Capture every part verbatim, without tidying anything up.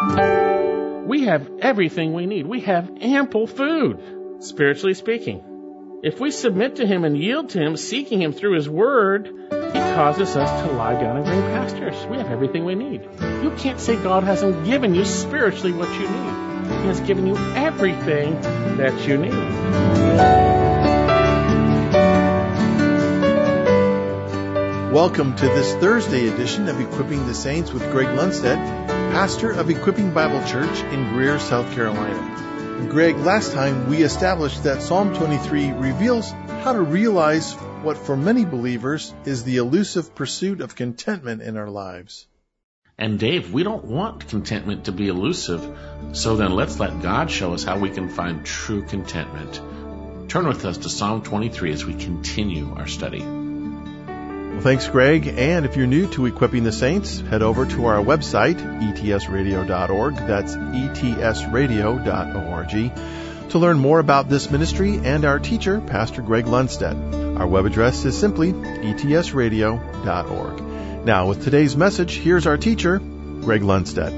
We have everything we need. We have ample food, spiritually speaking. If we submit to Him and yield to Him, seeking Him through His Word, He causes us to lie down in green pastures. We have everything we need. You can't say God hasn't given you spiritually what you need. He has given you everything that you need. Welcome to this Thursday edition of Equipping the Saints with Greg Lundstedt, pastor of Equipping Bible Church in Greer, South Carolina. Greg, last time we established that Psalm twenty-three reveals how to realize what for many believers is the elusive pursuit of contentment in our lives. And Dave, we don't want contentment to be elusive, so then let's let God show us how we can find true contentment. Turn with us to Psalm twenty-three as we continue our study. Well, thanks, Greg. And if you're new to Equipping the Saints, head over to our website, E T S radio dot org. That's E T S radio dot org to learn more about this ministry and our teacher, Pastor Greg Lundstedt. Our web address is simply E T S radio dot org. Now, with today's message, here's our teacher, Greg Lundstedt.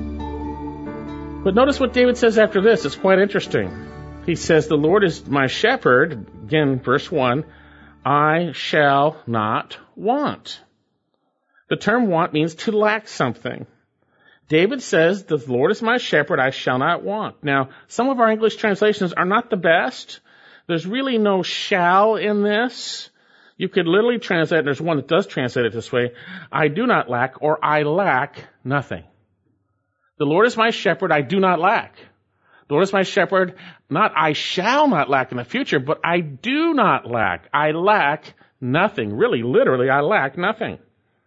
But notice what David says after this. It's quite interesting. He says, the Lord is my shepherd. Again, verse one. I shall not want. The term want means to lack something. David says, the Lord is my shepherd, I shall not want. Now, some of our English translations are not the best. There's really no shall in this. You could literally translate, and there's one that does translate it this way, I do not lack, or I lack nothing. The Lord is my shepherd, I do not lack. The Lord is my shepherd, not I shall not lack in the future, but I do not lack. I lack nothing. Really, literally, I lack nothing.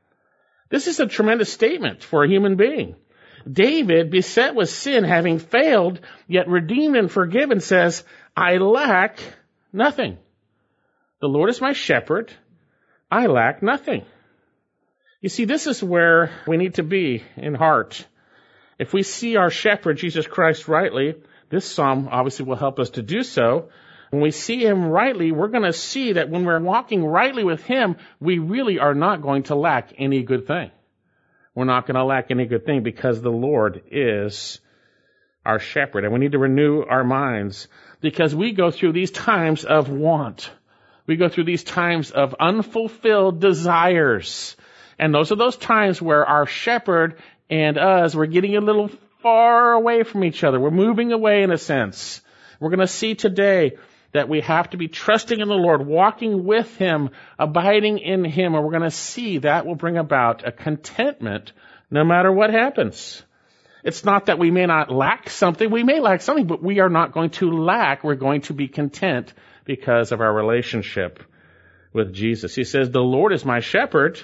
This is a tremendous statement for a human being. David, beset with sin, having failed, yet redeemed and forgiven, says, I lack nothing. The Lord is my shepherd, I lack nothing. You see, this is where we need to be in heart. If we see our shepherd, Jesus Christ, rightly, this psalm obviously will help us to do so. When we see Him rightly, we're going to see that when we're walking rightly with Him, we really are not going to lack any good thing. We're not going to lack any good thing because the Lord is our shepherd. And we need to renew our minds because we go through these times of want. We go through these times of unfulfilled desires. And those are those times where our shepherd and us, we're getting a little far away from each other. We're moving away in a sense. We're going to see today that we have to be trusting in the Lord, walking with Him, abiding in Him, and we're going to see that will bring about a contentment no matter what happens. It's not that we may not lack something. We may lack something, but we are not going to lack. We're going to be content because of our relationship with Jesus. He says, the Lord is my shepherd,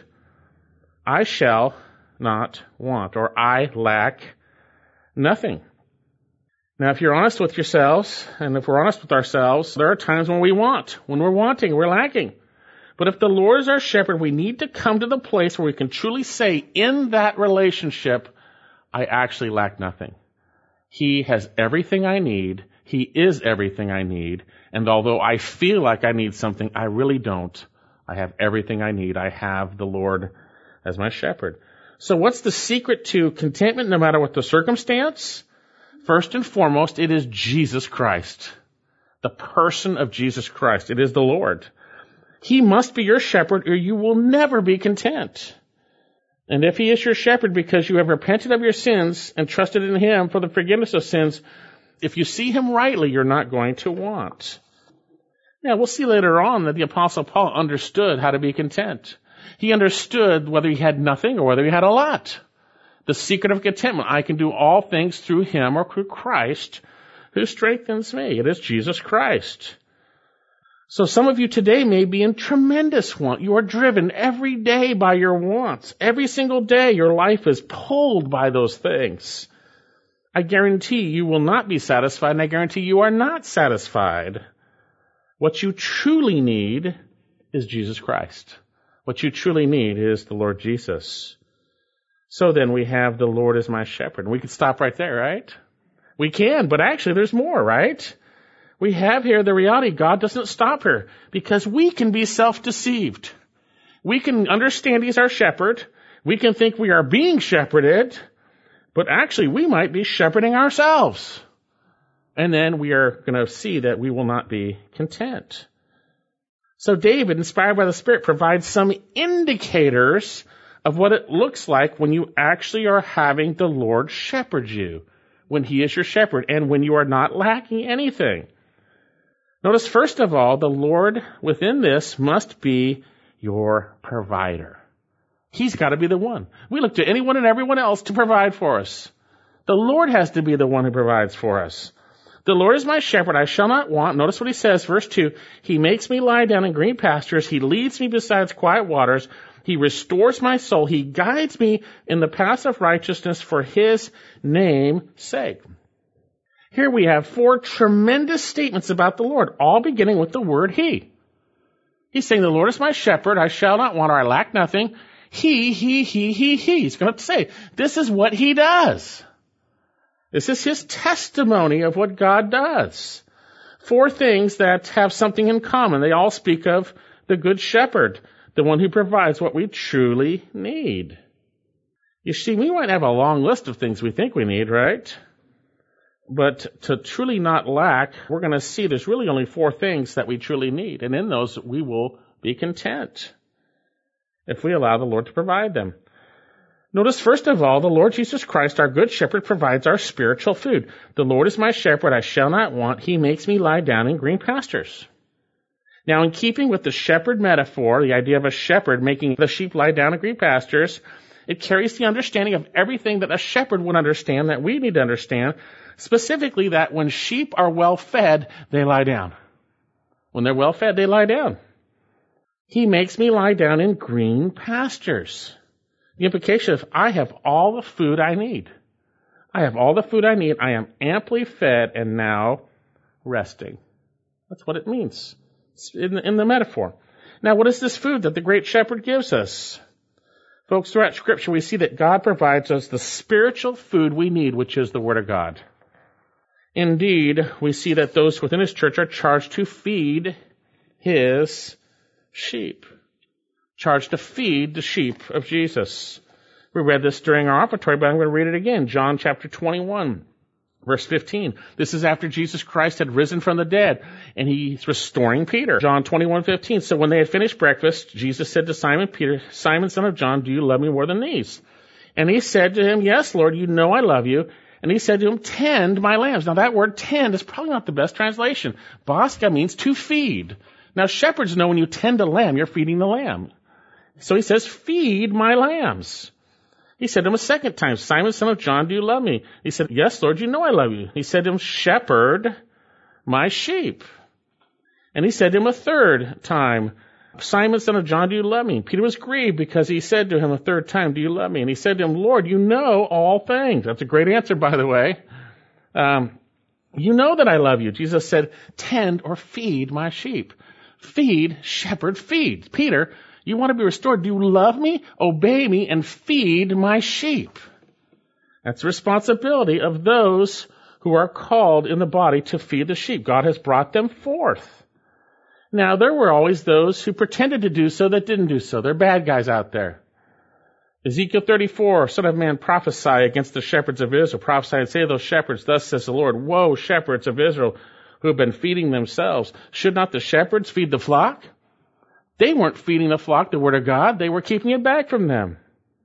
I shall not want, or I lack nothing. Now, if you're honest with yourselves, and if we're honest with ourselves, there are times when we want, when we're wanting, we're lacking. But if the Lord is our shepherd, we need to come to the place where we can truly say, in that relationship, I actually lack nothing. He has everything I need. He is everything I need. And although I feel like I need something, I really don't. I have everything I need. I have the Lord as my shepherd. So what's the secret to contentment no matter what the circumstance? First and foremost, it is Jesus Christ. The person of Jesus Christ. It is the Lord. He must be your shepherd or you will never be content. And if He is your shepherd because you have repented of your sins and trusted in Him for the forgiveness of sins, if you see Him rightly, you're not going to want. Now, we'll see later on that the Apostle Paul understood how to be content. He understood whether he had nothing or whether he had a lot. The secret of contentment, I can do all things through Him or through Christ who strengthens me. It is Jesus Christ. So some of you today may be in tremendous want. You are driven every day by your wants. Every single day your life is pulled by those things. I guarantee you will not be satisfied, and I guarantee you are not satisfied. What you truly need is Jesus Christ. What you truly need is the Lord Jesus. So then we have the Lord as my shepherd. We could stop right there, right? We can, but actually there's more, right? We have here the reality God doesn't stop here because we can be self-deceived. We can understand He's our shepherd. We can think we are being shepherded, But actually, we might be shepherding ourselves. And then we are going to see that we will not be content. So David, inspired by the Spirit, provides some indicators of what it looks like when you actually are having the Lord shepherd you, when he is your shepherd, and when you are not lacking anything. Notice, first of all, the Lord within this must be your provider. He's got to be the one. We look to anyone and everyone else to provide for us. The Lord has to be the one who provides for us. The Lord is my shepherd, I shall not want. Notice what he says, verse two. He makes me lie down in green pastures. He leads me beside quiet waters. He restores my soul. He guides me in the paths of righteousness for his name's sake. Here we have four tremendous statements about the Lord, all beginning with the word he. He's saying, the Lord is my shepherd, I shall not want, or I lack nothing. He, he, he, he, he. He's going to say, this is what he does. This is his testimony of what God does. Four things that have something in common. They all speak of the good shepherd, the one who provides what we truly need. You see, we might have a long list of things we think we need, right? But to truly not lack, we're going to see there's really only four things that we truly need. And in those, we will be content if we allow the Lord to provide them. Notice, first of all, the Lord Jesus Christ, our good shepherd, provides our spiritual food. The Lord is my shepherd, I shall not want. He makes me lie down in green pastures. Now, in keeping with the shepherd metaphor, the idea of a shepherd making the sheep lie down in green pastures, it carries the understanding of everything that a shepherd would understand, that we need to understand, specifically that when sheep are well fed, they lie down. When they're well fed, they lie down. He makes me lie down in green pastures. The implication is, I have all the food I need. I have all the food I need. I am amply fed and now resting. That's what it means in the, in the metaphor. Now, what is this food that the great shepherd gives us? Folks, throughout Scripture, we see that God provides us the spiritual food we need, which is the Word of God. Indeed, we see that those within his church are charged to feed his sheep. Charged to feed the sheep of Jesus. We read this during our offertory, but I'm going to read it again. John chapter twenty-one, verse fifteen. This is after Jesus Christ had risen from the dead, and he's restoring Peter. John twenty-one fifteen. So when they had finished breakfast, Jesus said to Simon Peter, Simon, son of John, do you love me more than these? And he said to him, yes, Lord, you know I love you. And he said to him, tend my lambs. Now that word tend is probably not the best translation. Bosca means to feed. Now shepherds know when you tend a lamb, you're feeding the lamb. So he says, feed my lambs. He said to him a second time, Simon, son of John, do you love me? He said, yes, Lord, you know I love you. He said to him, shepherd my sheep. And he said to him a third time, Simon, son of John, do you love me? Peter was grieved because he said to him a third time, do you love me? And he said to him, Lord, you know all things. That's a great answer, by the way. Um, you know that I love you. Jesus said, tend or feed my sheep. Feed, shepherd, feed. Peter, you want to be restored. Do you love me? Obey me and feed my sheep. That's the responsibility of those who are called in the body to feed the sheep. God has brought them forth. Now, there were always those who pretended to do so that didn't do so. They're bad guys out there. Ezekiel thirty-four, Son of man, prophesy against the shepherds of Israel. Prophesy and say to those shepherds, thus says the Lord, woe, shepherds of Israel, who have been feeding themselves. Should not the shepherds feed the flock? They weren't feeding the flock the word of God. They were keeping it back from them.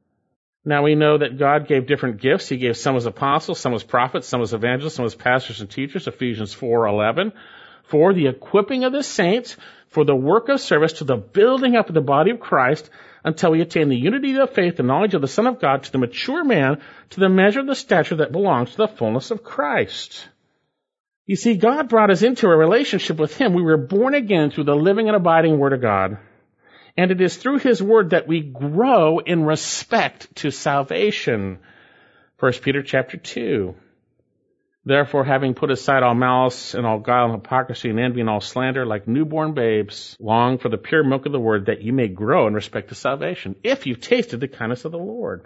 Now we know that God gave different gifts. He gave some as apostles, some as prophets, some as evangelists, some as pastors and teachers, Ephesians four eleven, for the equipping of the saints, for the work of service, to the building up of the body of Christ, until we attain the unity of faith and knowledge of the Son of God, to the mature man, to the measure of the stature that belongs to the fullness of Christ. You see, God brought us into a relationship with him. We were born again through the living and abiding Word of God. And it is through his Word that we grow in respect to salvation. First Peter chapter two. Therefore, having put aside all malice and all guile and hypocrisy and envy and all slander, like newborn babes, long for the pure milk of the Word, that you may grow in respect to salvation, if you've tasted the kindness of the Lord.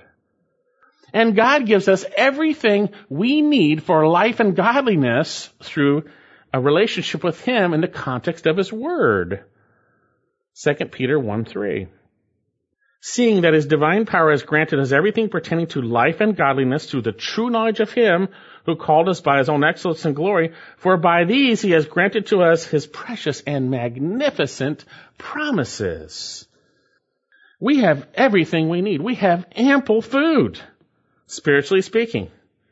And God gives us everything we need for life and godliness through a relationship with him in the context of his Word. Second Peter one three. seeing that his divine power has granted us everything pertaining to life and godliness through the true knowledge of him who called us by his own excellence and glory, for by these he has granted to us his precious and magnificent promises. We have everything we need. We have ample food, spiritually speaking.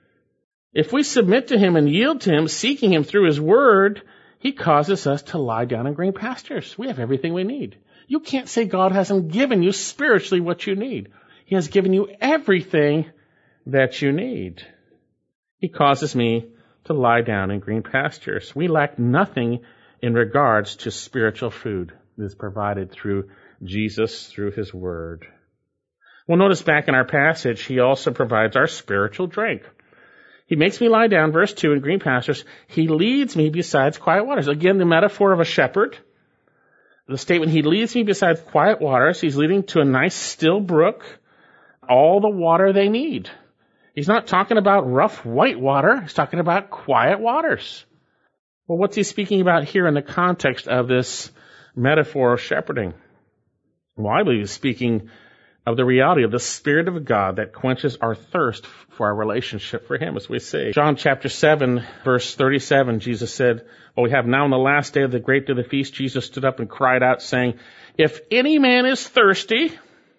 If we submit to him and yield to him, seeking him through his word, he causes us to lie down in green pastures. We have everything we need. You can't say God hasn't given you spiritually what you need. He has given you everything that you need. He causes me to lie down in green pastures. We lack nothing in regards to spiritual food that is provided through Jesus, through his word. Well, notice back in our passage, he also provides our spiritual drink. He makes me lie down, verse two, in green pastures. He leads me beside quiet waters. Again, the metaphor of a shepherd. The statement, he leads me beside quiet waters. He's leading to a nice still brook, all the water they need. He's not talking about rough white water. He's talking about quiet waters. Well, what's he speaking about here in the context of this metaphor of shepherding? Well, I believe he's speaking of the reality of the Spirit of God that quenches our thirst for our relationship for him, as we see. John chapter seven, verse thirty-seven, Jesus said, well, we have now on the last day of the great day of the feast, Jesus stood up and cried out, saying, if any man is thirsty,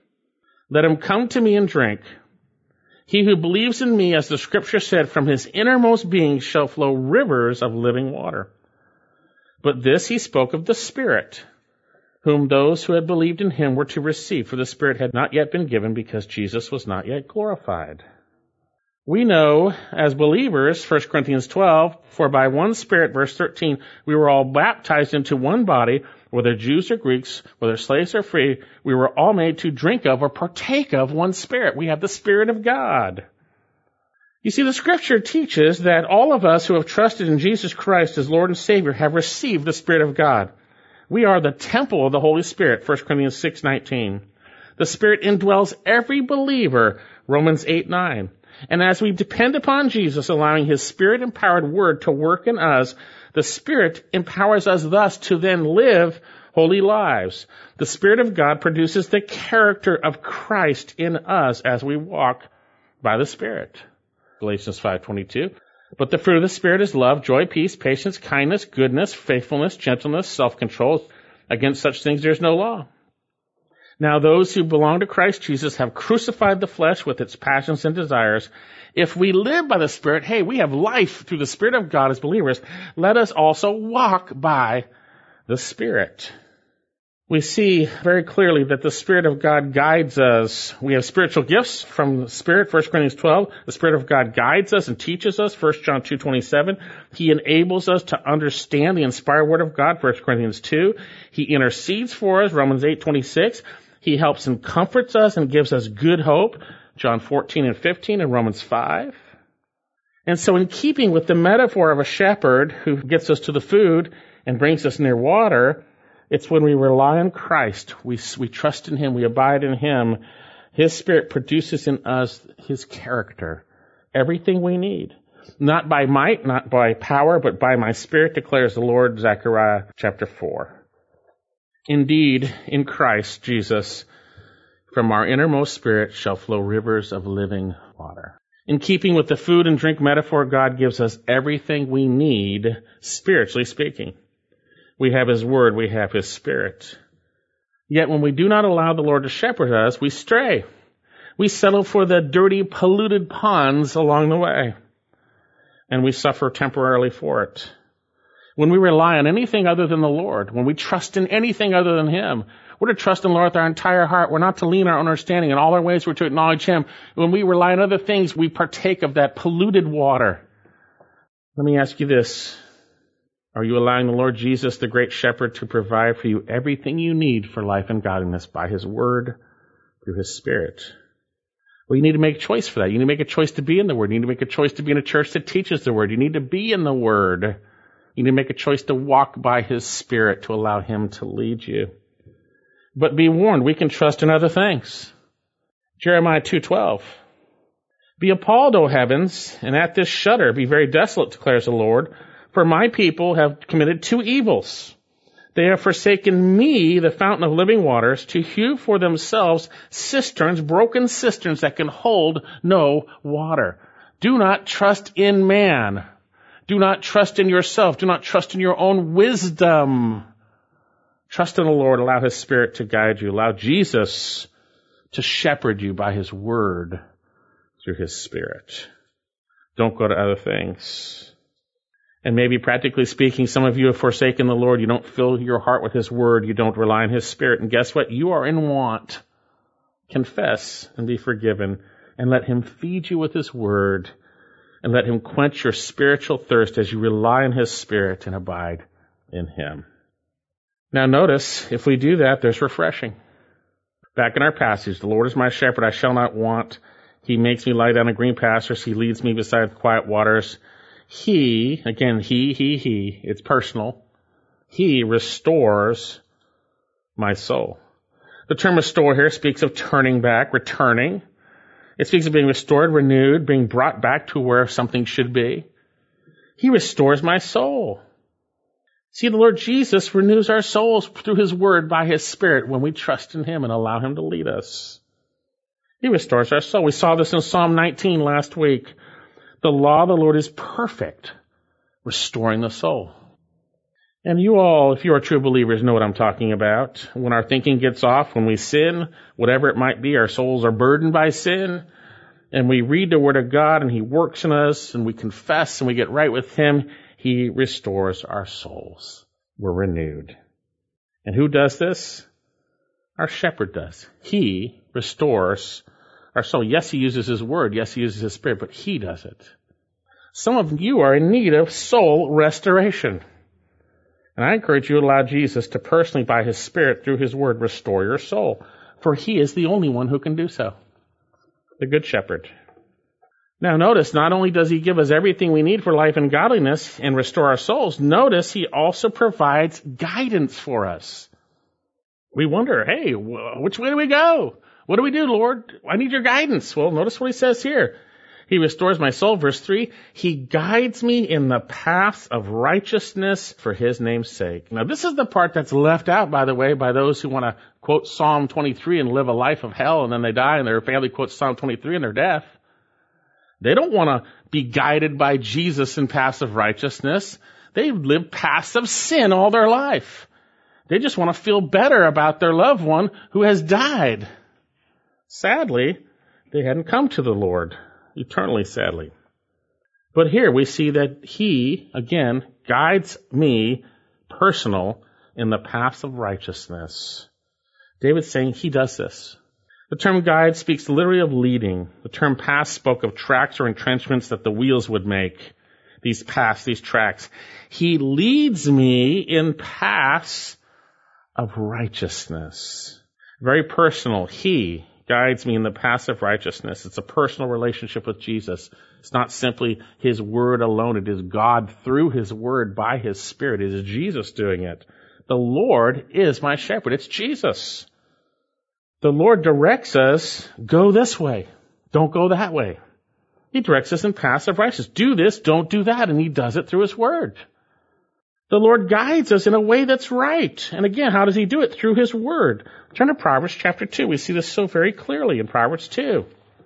let him come to me and drink. He who believes in me, as the scripture said, from his innermost being shall flow rivers of living water. But this he spoke of the Spirit, whom those who had believed in him were to receive, for the Spirit had not yet been given because Jesus was not yet glorified. We know as believers, First Corinthians twelve, for by one Spirit, verse thirteen, we were all baptized into one body, whether Jews or Greeks, whether slaves or free, we were all made to drink of or partake of one Spirit. We have the Spirit of God. You see, the Scripture teaches that all of us who have trusted in Jesus Christ as Lord and Savior have received the Spirit of God. We are the temple of the Holy Spirit, First Corinthians six nineteen. The Spirit indwells every believer, Romans eight nine. And as we depend upon Jesus, allowing his Spirit-empowered word to work in us, the Spirit empowers us thus to then live holy lives. The Spirit of God produces the character of Christ in us as we walk by the Spirit. Galatians five twenty-two. But the fruit of the Spirit is love, joy, peace, patience, kindness, goodness, faithfulness, gentleness, self-control. Against such things there is no law. Now those who belong to Christ Jesus have crucified the flesh with its passions and desires. If we live by the Spirit, hey, we have life through the Spirit of God as believers. Let us also walk by the Spirit. We see very clearly that the Spirit of God guides us. We have spiritual gifts from the Spirit, First Corinthians twelve. The Spirit of God guides us and teaches us, First John two twenty-seven. He enables us to understand the inspired Word of God, First Corinthians two. He intercedes for us, Romans eight twenty-six. He helps and comforts us and gives us good hope, John fourteen and fifteen and Romans five. And so in keeping with the metaphor of a shepherd who gets us to the food and brings us near water, it's when we rely on Christ, we, we trust in him, we abide in him, his Spirit produces in us his character, everything we need. Not by might, not by power, but by my Spirit, declares the Lord, Zechariah chapter four. Indeed, in Christ Jesus, from our innermost spirit shall flow rivers of living water. In keeping with the food and drink metaphor, God gives us everything we need, spiritually speaking. We have his word, we have his Spirit. Yet when we do not allow the Lord to shepherd us, we stray. We settle for the dirty, polluted ponds along the way. And we suffer temporarily for it. When we rely on anything other than the Lord, when we trust in anything other than him, we're to trust in the Lord with our entire heart. We're not to lean our own understanding. In all our ways, we're to acknowledge him. When we rely on other things, we partake of that polluted water. Let me ask you this. Are you allowing the Lord Jesus, the great shepherd, to provide for you everything you need for life and godliness by his word, through his Spirit? Well, you need to make a choice for that. You need to make a choice to be in the word. You need to make a choice to be in a church that teaches the word. You need to be in the word. You need to make a choice to walk by his Spirit, to allow him to lead you. But be warned, we can trust in other things. Jeremiah two twelve. Be appalled, O heavens, and at this shudder be very desolate, declares the Lord. For my people have committed two evils. They have forsaken me, the fountain of living waters, to hew for themselves cisterns, broken cisterns that can hold no water. Do not trust in man. Do not trust in yourself. Do not trust in your own wisdom. Trust in the Lord. Allow His Spirit to guide you. Allow Jesus to shepherd you by His Word through His Spirit. Don't go to other things. And maybe practically speaking, some of you have forsaken the Lord. You don't fill your heart with His Word. You don't rely on His Spirit. And guess what? You are in want. Confess and be forgiven. And let Him feed you with His Word. And let Him quench your spiritual thirst as you rely on His Spirit and abide in Him. Now notice, if we do that, there's refreshing. Back in our passage, the Lord is my shepherd, I shall not want. He makes me lie down in green pastures. He leads me beside quiet waters. He, again, he, he, he, it's personal. He restores my soul. The term restore here speaks of turning back, returning. It speaks of being restored, renewed, being brought back to where something should be. He restores my soul. See, the Lord Jesus renews our souls through His Word by His Spirit when we trust in Him and allow Him to lead us. He restores our soul. We saw this in Psalm nineteen last week. The law of the Lord is perfect, restoring the soul. And you all, if you are true believers, know what I'm talking about. When our thinking gets off, when we sin, whatever it might be, our souls are burdened by sin, and we read the Word of God, and He works in us, and we confess, and we get right with Him, He restores our souls. We're renewed. And who does this? Our shepherd does. He restores our soul. Yes, He uses His Word. Yes, He uses His Spirit, but He does it. Some of you are in need of soul restoration. And I encourage you to allow Jesus to personally, by His Spirit, through His Word, restore your soul. For He is the only one who can do so. The Good Shepherd. Now notice, not only does He give us everything we need for life and godliness and restore our souls, notice He also provides guidance for us. We wonder, hey, which way do we go? What do we do, Lord? I need your guidance. Well, notice what He says here. He restores my soul. Verse three, He guides me in the paths of righteousness for His name's sake. Now, this is the part that's left out, by the way, by those who want to quote Psalm twenty-three and live a life of hell, and then they die, and their family quotes Psalm twenty-three in their death. They don't want to be guided by Jesus in paths of righteousness. They've lived paths of sin all their life. They just want to feel better about their loved one who has died. Sadly, they hadn't come to the Lord, eternally sadly. But here we see that He, again, guides me, personal, in the paths of righteousness. David's saying He does this. The term guide speaks literally of leading. The term path spoke of tracks or entrenchments that the wheels would make. These paths, these tracks. He leads me in paths of righteousness. Very personal. He guides me in the paths of righteousness. It's a personal relationship with Jesus. It's not simply His Word alone. It is God through His Word by His Spirit. It is Jesus doing it. The Lord is my shepherd. It's Jesus. The Lord directs us, go this way. Don't go that way. He directs us in paths of righteousness. Do this, don't do that. And He does it through His Word. The Lord guides us in a way that's right. And again, how does He do it? Through His Word. Turn to Proverbs chapter two. We see this so very clearly in Proverbs two.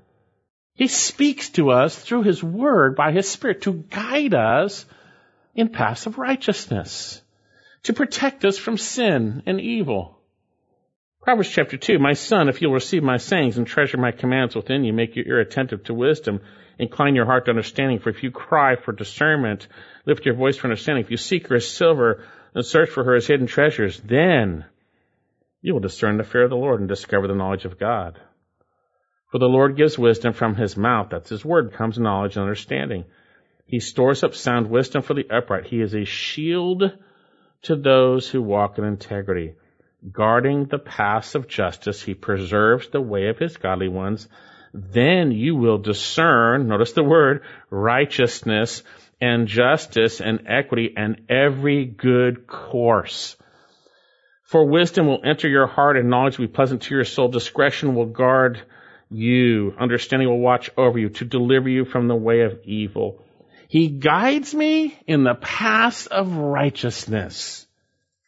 He speaks to us through His Word by His Spirit to guide us in paths of righteousness, to protect us from sin and evil. Proverbs chapter two, my son, if you'll receive my sayings and treasure my commands within you, make your ear attentive to wisdom, incline your heart to understanding, for if you cry for discernment, lift your voice for understanding, if you seek her as silver and search for her as hidden treasures, then you will discern the fear of the Lord and discover the knowledge of God. For the Lord gives wisdom from His mouth. That's His Word, comes knowledge and understanding. He stores up sound wisdom for the upright. He is a shield to those who walk in integrity. Guarding the paths of justice, He preserves the way of His godly ones. Then you will discern, notice the word, righteousness and justice and equity and every good course. For wisdom will enter your heart and knowledge will be pleasant to your soul. Discretion will guard you. Understanding will watch over you to deliver you from the way of evil. He guides me in the paths of righteousness.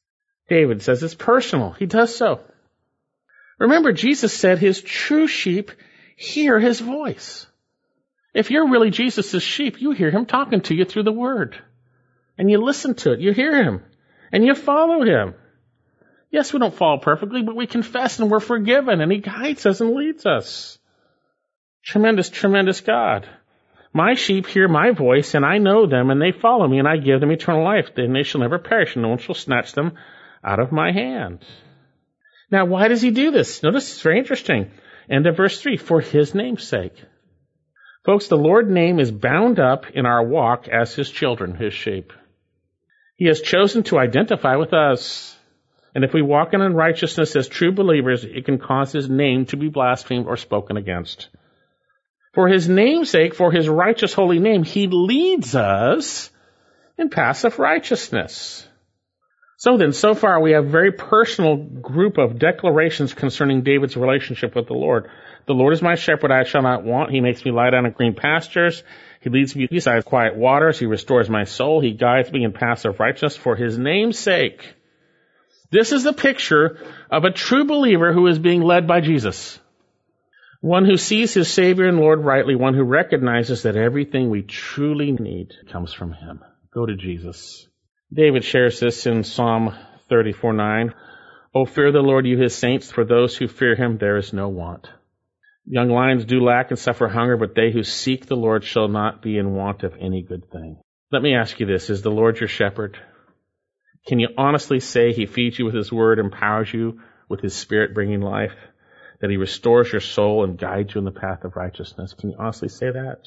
David says it's personal. He does so. Remember, Jesus said his true sheep hear his voice. If you're really Jesus' sheep, you hear him talking to you through the word. And you listen to it. You hear him. And you follow him. Yes, we don't follow perfectly, but we confess and we're forgiven. And he guides us and leads us. Tremendous, tremendous God. My sheep hear my voice, and I know them, and they follow me, and I give them eternal life. Then they shall never perish, and no one shall snatch them out of my hand. Now, why does he do this? Notice it's very interesting. End of verse three, for his name's sake. Folks, the Lord's name is bound up in our walk as his children, his sheep. He has chosen to identify with us. And if we walk in unrighteousness as true believers, it can cause his name to be blasphemed or spoken against. For his name's sake, for his righteous holy name, he leads us in paths of righteousness. So then, so far we have a very personal group of declarations concerning David's relationship with the Lord. The Lord is my shepherd, I shall not want. He makes me lie down in green pastures. He leads me beside quiet waters. He restores my soul. He guides me in paths of righteousness for his name's sake. This is the picture of a true believer who is being led by Jesus. One who sees his Savior and Lord rightly, one who recognizes that everything we truly need comes from him. Go to Jesus. David shares this in Psalm thirty-four nine. O fear the Lord, you his saints, for those who fear him there is no want. Young lions do lack and suffer hunger, but they who seek the Lord shall not be in want of any good thing. Let me ask you this. Is the Lord your shepherd? Can you honestly say he feeds you with his word, empowers you with his spirit bringing life, that he restores your soul and guides you in the path of righteousness? Can you honestly say that?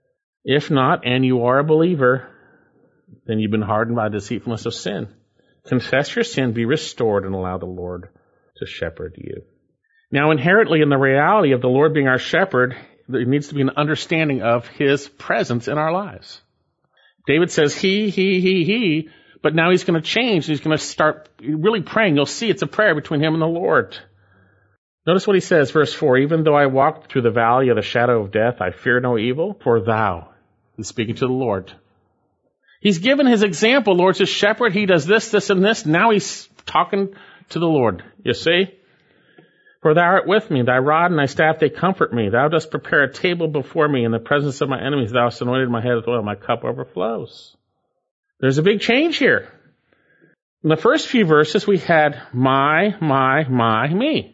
If not, and you are a believer, then you've been hardened by the deceitfulness of sin. Confess your sin, be restored, and allow the Lord to shepherd you. Now, inherently in the reality of the Lord being our shepherd, there needs to be an understanding of his presence in our lives. David says he, he, he, he, but now he's going to change. He's going to start really praying. You'll see it's a prayer between him and the Lord. Notice what he says, verse four, even though I walk through the valley of the shadow of death, I fear no evil, for thou. He's speaking to the Lord. He's given his example. Lord's his shepherd. He does this, this, and this. Now he's talking to the Lord. You see? For thou art with me, thy rod and thy staff, they comfort me. Thou dost prepare a table before me in the presence of my enemies. Thou hast anointed my head with oil, my cup overflows. There's a big change here. In the first few verses, we had my, my, my, me.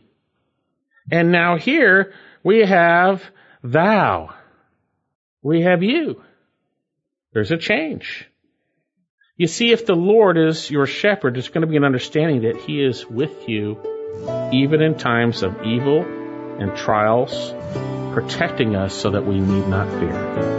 And now here, we have thou. We have you. There's a change. You see, if the Lord is your shepherd, there's going to be an understanding that he is with you even in times of evil and trials, protecting us so that we need not fear.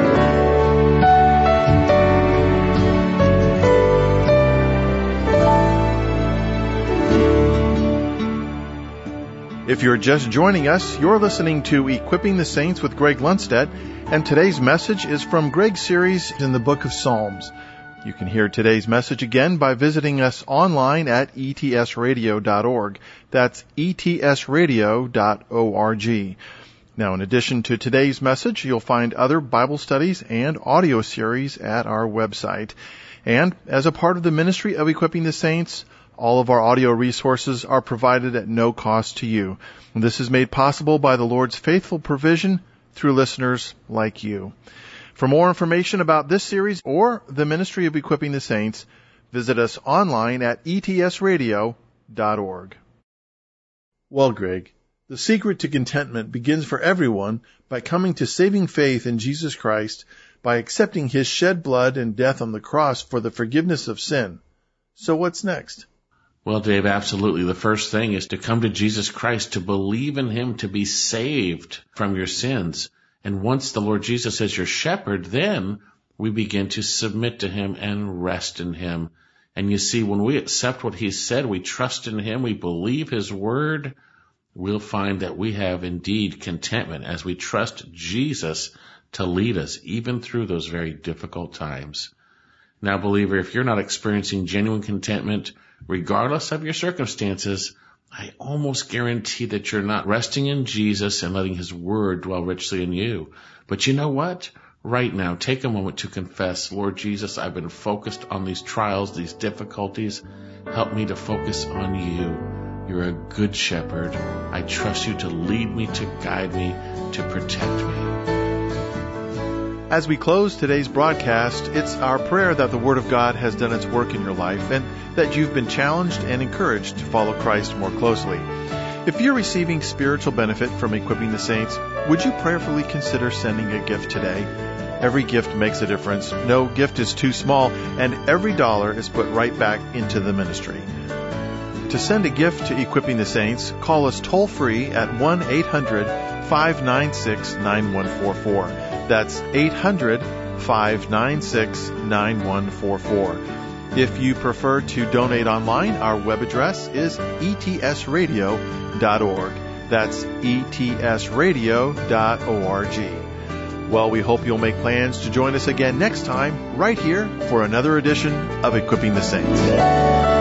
If you're just joining us, you're listening to Equipping the Saints with Greg Lundstedt, and today's message is from Greg's series in the book of Psalms. You can hear today's message again by visiting us online at E T S radio dot org. That's E T S radio dot org. Now, in addition to today's message, you'll find other Bible studies and audio series at our website. And as a part of the ministry of Equipping the Saints, all of our audio resources are provided at no cost to you. And this is made possible by the Lord's faithful provision through listeners like you. For more information about this series or the ministry of Equipping the Saints, visit us online at E T S radio dot org. Well, Greg, the secret to contentment begins for everyone by coming to saving faith in Jesus Christ, by accepting his shed blood and death on the cross for the forgiveness of sin. So what's next? Well, Dave, absolutely. The first thing is to come to Jesus Christ, to believe in him, to be saved from your sins. And once the Lord Jesus is your shepherd, then we begin to submit to him and rest in him. And you see, when we accept what he said, we trust in him, we believe his word, we'll find that we have indeed contentment as we trust Jesus to lead us even through those very difficult times. Now, believer, if you're not experiencing genuine contentment, regardless of your circumstances, I almost guarantee that you're not resting in Jesus and letting his word dwell richly in you. But you know what? right now, take a moment to confess, Lord Jesus, I've been focused on these trials, these difficulties. Help me to focus on you. You're a good shepherd. I trust you to lead me, to guide me, to protect me. As we close today's broadcast, it's our prayer that the Word of God has done its work in your life and that you've been challenged and encouraged to follow Christ more closely. If you're receiving spiritual benefit from Equipping the Saints, would you prayerfully consider sending a gift today? Every gift makes a difference. No gift is too small, and every dollar is put right back into the ministry. To send a gift to Equipping the Saints, call us toll-free at one eight hundred five nine six nine one four four. That's eight hundred five nine six nine one four four. If you prefer to donate online, our web address is e t s radio dot org. That's e t s radio dot org. Well, we hope you'll make plans to join us again next time, right here, for another edition of Equipping the Saints.